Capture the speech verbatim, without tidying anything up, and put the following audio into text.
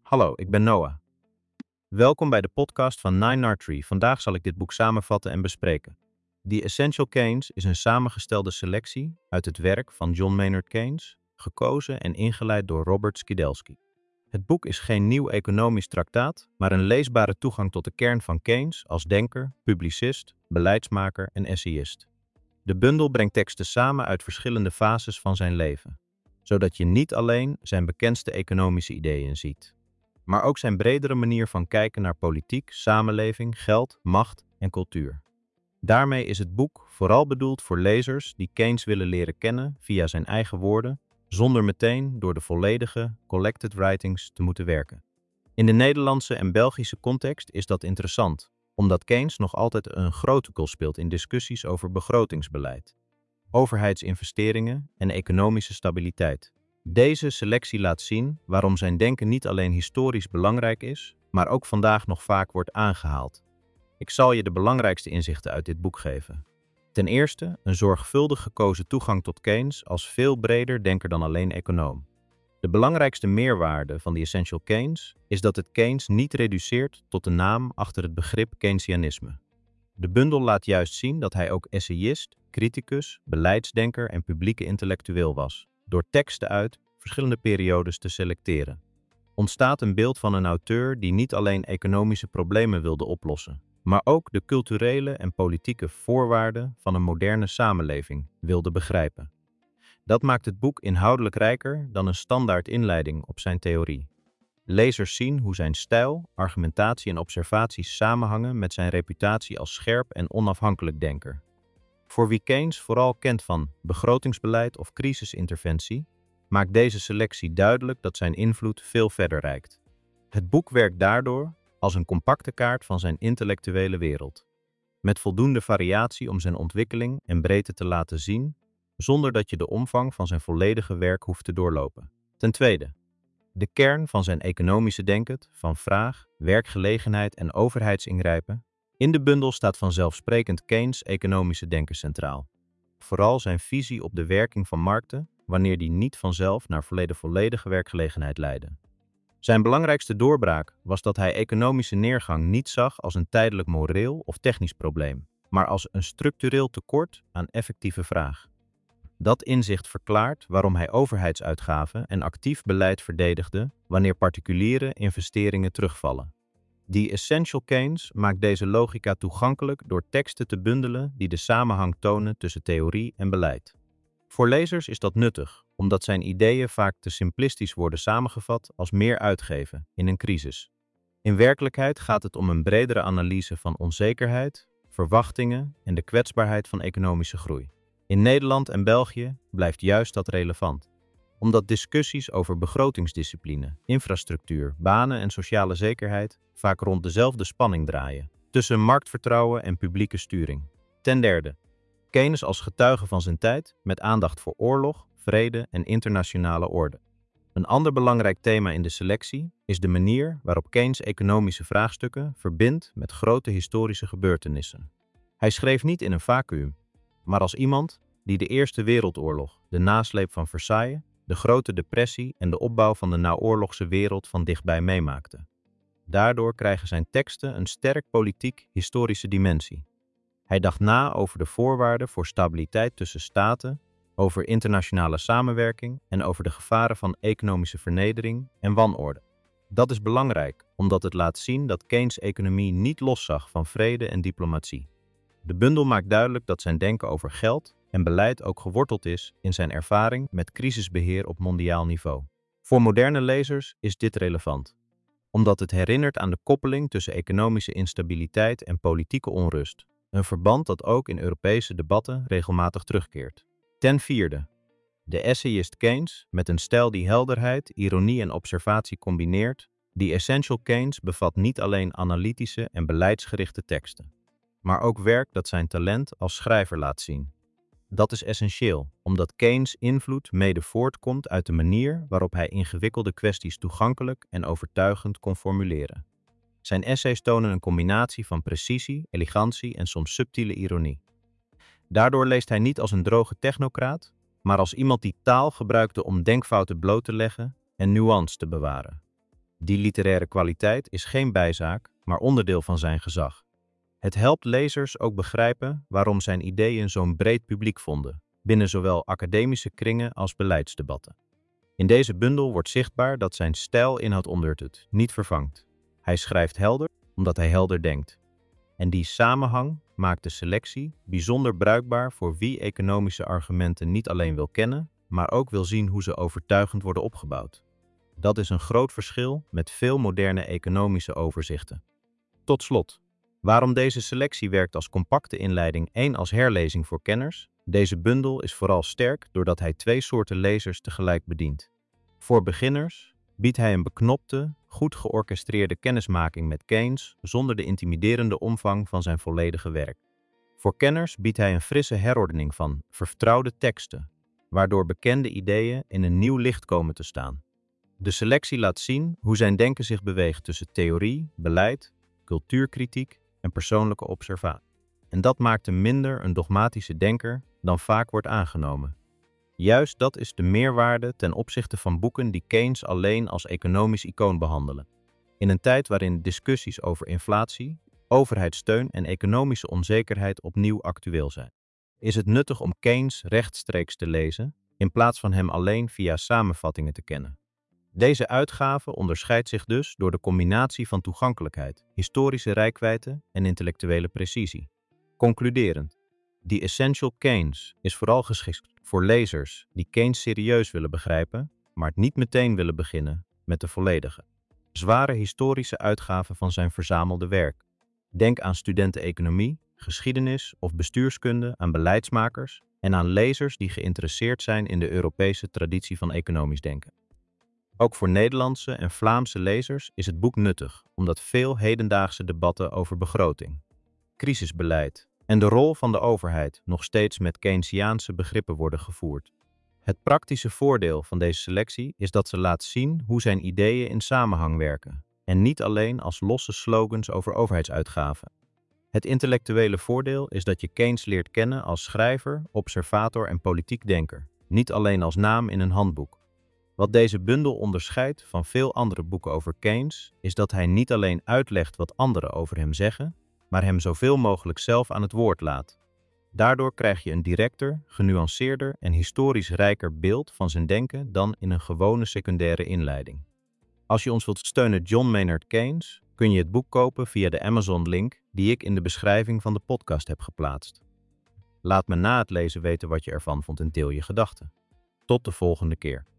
Hallo, ik ben Noah. Welkom bij de podcast van Nine Nard Tree. Vandaag zal ik dit boek samenvatten en bespreken. The Essential Keynes is een samengestelde selectie uit het werk van John Maynard Keynes, gekozen en ingeleid door Robert Skidelsky. Het boek is geen nieuw economisch traktaat, maar een leesbare toegang tot de kern van Keynes als denker, publicist, beleidsmaker en essayist. De bundel brengt teksten samen uit verschillende fases van zijn leven, zodat je niet alleen zijn bekendste economische ideeën ziet, maar ook zijn bredere manier van kijken naar politiek, samenleving, geld, macht en cultuur. Daarmee is het boek vooral bedoeld voor lezers die Keynes willen leren kennen via zijn eigen woorden, zonder meteen door de volledige collected writings te moeten werken. In de Nederlandse en Belgische context is dat interessant, omdat Keynes nog altijd een grote rol speelt in discussies over begrotingsbeleid, overheidsinvesteringen en economische stabiliteit. Deze selectie laat zien waarom zijn denken niet alleen historisch belangrijk is, maar ook vandaag nog vaak wordt aangehaald. Ik zal je de belangrijkste inzichten uit dit boek geven. Ten eerste, een zorgvuldig gekozen toegang tot Keynes als veel breder denker dan alleen econoom. De belangrijkste meerwaarde van The Essential Keynes is dat het Keynes niet reduceert tot de naam achter het begrip Keynesianisme. De bundel laat juist zien dat hij ook essayist, criticus, beleidsdenker en publieke intellectueel was, door teksten uit verschillende periodes te selecteren. Ontstaat een beeld van een auteur die niet alleen economische problemen wilde oplossen, maar ook de culturele en politieke voorwaarden van een moderne samenleving wilde begrijpen. Dat maakt het boek inhoudelijk rijker dan een standaard inleiding op zijn theorie. Lezers zien hoe zijn stijl, argumentatie en observaties samenhangen met zijn reputatie als scherp en onafhankelijk denker. Voor wie Keynes vooral kent van begrotingsbeleid of crisisinterventie, maakt deze selectie duidelijk dat zijn invloed veel verder reikt. Het boek werkt daardoor als een compacte kaart van zijn intellectuele wereld, met voldoende variatie om zijn ontwikkeling en breedte te laten zien, zonder dat je de omvang van zijn volledige werk hoeft te doorlopen. Ten tweede, de kern van zijn economische denken, van vraag, werkgelegenheid en overheidsingrijpen. In de bundel staat vanzelfsprekend Keynes' economische denken centraal. Vooral zijn visie op de werking van markten, wanneer die niet vanzelf naar volledig volledige werkgelegenheid leiden. Zijn belangrijkste doorbraak was dat hij economische neergang niet zag als een tijdelijk moreel of technisch probleem, maar als een structureel tekort aan effectieve vraag. Dat inzicht verklaart waarom hij overheidsuitgaven en actief beleid verdedigde wanneer particuliere investeringen terugvallen. The Essential Keynes maakt deze logica toegankelijk door teksten te bundelen die de samenhang tonen tussen theorie en beleid. Voor lezers is dat nuttig, omdat zijn ideeën vaak te simplistisch worden samengevat als meer uitgeven in een crisis. In werkelijkheid gaat het om een bredere analyse van onzekerheid, verwachtingen en de kwetsbaarheid van economische groei. In Nederland en België blijft juist dat relevant, omdat discussies over begrotingsdiscipline, infrastructuur, banen en sociale zekerheid vaak rond dezelfde spanning draaien, tussen marktvertrouwen en publieke sturing. Ten derde, Keynes als getuige van zijn tijd met aandacht voor oorlog, vrede en internationale orde. Een ander belangrijk thema in de selectie is de manier waarop Keynes economische vraagstukken verbindt met grote historische gebeurtenissen. Hij schreef niet in een vacuüm, maar als iemand die de Eerste Wereldoorlog, de nasleep van Versailles, de Grote Depressie en de opbouw van de naoorlogse wereld van dichtbij meemaakte. Daardoor krijgen zijn teksten een sterk politiek-historische dimensie. Hij dacht na over de voorwaarden voor stabiliteit tussen staten, over internationale samenwerking en over de gevaren van economische vernedering en wanorde. Dat is belangrijk, omdat het laat zien dat Keynes' economie niet loszag van vrede en diplomatie. De bundel maakt duidelijk dat zijn denken over geld en beleid ook geworteld is in zijn ervaring met crisisbeheer op mondiaal niveau. Voor moderne lezers is dit relevant, omdat het herinnert aan de koppeling tussen economische instabiliteit en politieke onrust, een verband dat ook in Europese debatten regelmatig terugkeert. Ten vierde, de essayist Keynes, met een stijl die helderheid, ironie en observatie combineert. The Essential Keynes bevat niet alleen analytische en beleidsgerichte teksten, maar ook werk dat zijn talent als schrijver laat zien. Dat is essentieel, omdat Keynes' invloed mede voortkomt uit de manier waarop hij ingewikkelde kwesties toegankelijk en overtuigend kon formuleren. Zijn essays tonen een combinatie van precisie, elegantie en soms subtiele ironie. Daardoor leest hij niet als een droge technocraat, maar als iemand die taal gebruikte om denkfouten bloot te leggen en nuance te bewaren. Die literaire kwaliteit is geen bijzaak, maar onderdeel van zijn gezag. Het helpt lezers ook begrijpen waarom zijn ideeën zo'n breed publiek vonden, binnen zowel academische kringen als beleidsdebatten. In deze bundel wordt zichtbaar dat zijn stijl inhoud ondurtut, niet vervangt. Hij schrijft helder, omdat hij helder denkt. En die samenhang maakt de selectie bijzonder bruikbaar voor wie economische argumenten niet alleen wil kennen, maar ook wil zien hoe ze overtuigend worden opgebouwd. Dat is een groot verschil met veel moderne economische overzichten. Tot slot, waarom deze selectie werkt als compacte inleiding en als herlezing voor kenners? Deze bundel is vooral sterk doordat hij twee soorten lezers tegelijk bedient. Voor beginners biedt hij een beknopte, goed georchestreerde kennismaking met Keynes zonder de intimiderende omvang van zijn volledige werk. Voor kenners biedt hij een frisse herordening van vertrouwde teksten, waardoor bekende ideeën in een nieuw licht komen te staan. De selectie laat zien hoe zijn denken zich beweegt tussen theorie, beleid, cultuurkritiek en persoonlijke observatie. En dat maakt hem minder een dogmatische denker dan vaak wordt aangenomen. Juist dat is de meerwaarde ten opzichte van boeken die Keynes alleen als economisch icoon behandelen. In een tijd waarin discussies over inflatie, overheidssteun en economische onzekerheid opnieuw actueel zijn, is het nuttig om Keynes rechtstreeks te lezen, in plaats van hem alleen via samenvattingen te kennen. Deze uitgave onderscheidt zich dus door de combinatie van toegankelijkheid, historische reikwijdte en intellectuele precisie. Concluderend, The Essential Keynes is vooral geschikt voor lezers die Keynes serieus willen begrijpen, maar het niet meteen willen beginnen met de volledige, zware historische uitgave van zijn verzamelde werk. Denk aan studenten economie, geschiedenis of bestuurskunde, aan beleidsmakers en aan lezers die geïnteresseerd zijn in de Europese traditie van economisch denken. Ook voor Nederlandse en Vlaamse lezers is het boek nuttig, omdat veel hedendaagse debatten over begroting, crisisbeleid en de rol van de overheid nog steeds met Keynesiaanse begrippen worden gevoerd. Het praktische voordeel van deze selectie is dat ze laat zien hoe zijn ideeën in samenhang werken, en niet alleen als losse slogans over overheidsuitgaven. Het intellectuele voordeel is dat je Keynes leert kennen als schrijver, observator en politiek denker, niet alleen als naam in een handboek. Wat deze bundel onderscheidt van veel andere boeken over Keynes, is dat hij niet alleen uitlegt wat anderen over hem zeggen, maar hem zoveel mogelijk zelf aan het woord laat. Daardoor krijg je een directer, genuanceerder en historisch rijker beeld van zijn denken dan in een gewone secundaire inleiding. Als je ons wilt steunen John Maynard Keynes, kun je het boek kopen via de Amazon-link die ik in de beschrijving van de podcast heb geplaatst. Laat me na het lezen weten wat je ervan vond en deel je gedachten. Tot de volgende keer.